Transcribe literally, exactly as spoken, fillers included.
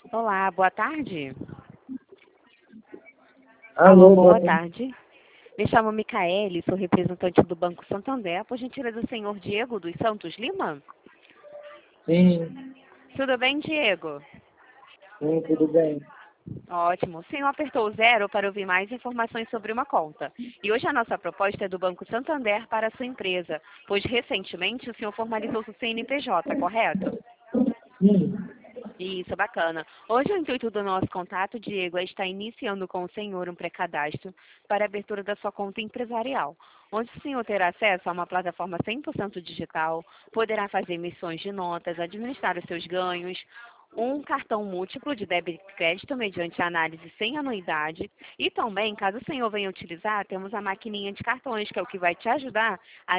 Olá, boa tarde. Alô, Alô, boa boa tarde. tarde. Me chamo Micaele, sou representante do Banco Santander. Por gentileza, do senhor Diego dos Santos Lima? Sim, Tudo bem, Diego? sim, tudo bem. Ótimo. O senhor apertou o zero para ouvir mais informações sobre uma conta. E hoje a nossa proposta é do Banco Santander para a sua empresa, pois recentemente o senhor formalizou seu C N P J, correto? Sim, Isso, bacana. Hoje o intuito do nosso contato, Diego, é estar iniciando com o senhor um pré-cadastro para a abertura da sua conta empresarial, onde o senhor terá acesso a uma plataforma cem por cento digital, poderá fazer emissões de notas, administrar os seus ganhos, um cartão múltiplo de débito e crédito mediante análise sem anuidade e também, caso o senhor venha utilizar, temos a maquininha de cartões, que é o que vai te ajudar a